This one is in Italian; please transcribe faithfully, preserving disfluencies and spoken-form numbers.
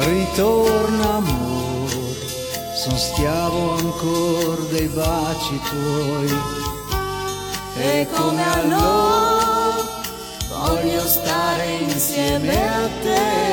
Ritorna amor, son schiavo ancor dei baci tuoi. E come allora voglio stare insieme a te.